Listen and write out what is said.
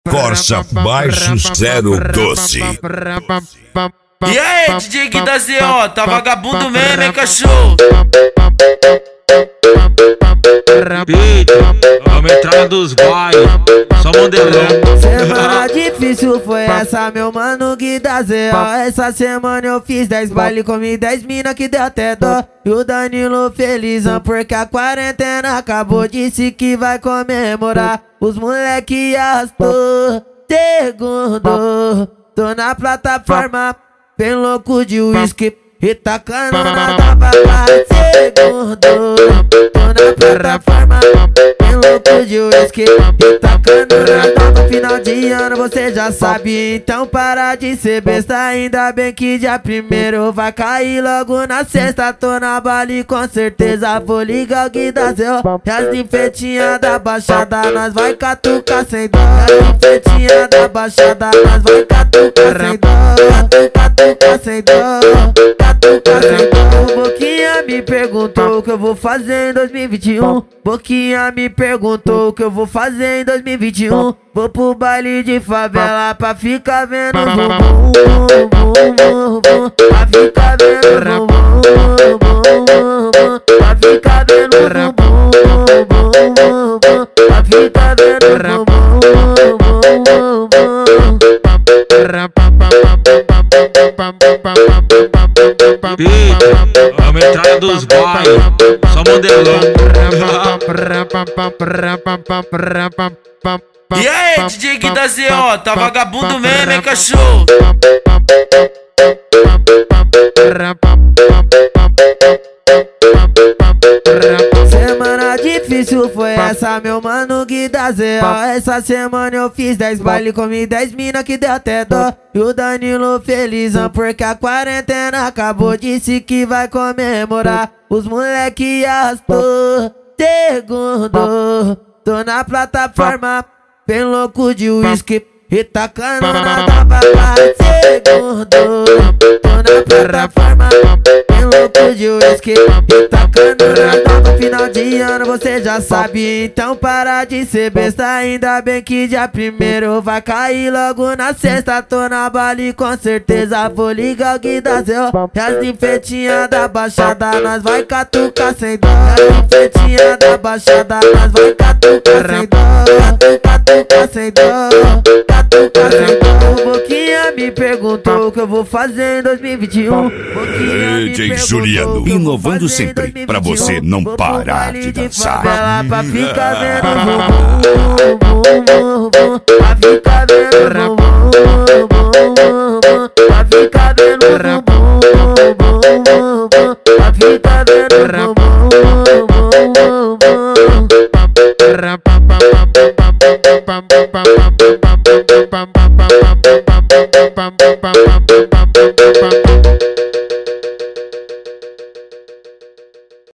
Corsa baixo 012. E aí, DJ Gui da ZO, tá vagabundo mesmo, hein, cachorro? Vamos entrar dos baios, só modelão. Semana difícil foi essa, meu mano Gui da ZO. Essa semana eu fiz 10 baile, comi 10 mina que deu até dó. E o Danilo felizão porque a quarentena acabou. Disse que vai comemorar, os moleque arrastou. Segundo, tô na plataforma, bem louco de uísque e tacando na tapa. Segundo, tô na plataforma, bem louco de uísque e tacando na tapa. Final de ano você já sabe, então para de ser besta. Ainda bem que dia primeiro vai cair logo na sexta. Tô na Bali com certeza, vou ligar o Gui da ZO. E as infetinhas da baixada nós vai catucar sem dó. E as infetinhas da baixada nós vai catucar sem dó. Catucar sem dó, catucar sem dó. Boquinha me perguntou o que eu vou fazer em 2021. Boquinha me perguntou o que eu vou fazer em 2021. Vou pro baile de favela pra ficar vendo o bumbum, bumbum, bumbum, pra ficar vendo o bumbum, bumbum, bumbum, pra ficar vendo o bumbum, bumbum, bumbum, pra ficar vendo o bumbum, bumbum, bumbum. Vamos entrar dos baios, só modelão. E aí, DJ Gui da ZO, tá vagabundo mesmo, hein, cachorro? Semana difícil foi essa, meu mano Gui da ZO. Essa semana eu fiz 10 baile, comi 10 mina que deu até dó. E o Danilo felizão porque a quarentena acabou. Disse que vai comemorar, os moleque arrastou. Segundo, tô na plataforma, bem louco de uísque e tacando na tapa. Segundo, tô na plataforma, bem louco de uísque e tacando na tapa. Final de ano você já sabe, então para de ser besta. Ainda bem que dia primeiro vai cair logo na sexta. Tô na Bali com certeza, vou ligar o Gui da ZO. E as infetinhas da baixada nós vai catucar sem dó. E as infetinhas da baixada nós vai catucar sem dó. Catucar sem dó, catucar sem dó. Boquinha me perguntou o que eu vou fazer em 2021. DJ Juliano, inovando sempre, pra você não parar de dançar. Pra ficar vendo o bumbum, bumbum, pra ficar vendo o bumbum, bumbum, pra ficar vendo o bumbum, bumbum, pra ficar vendo o bumbum, bumbum.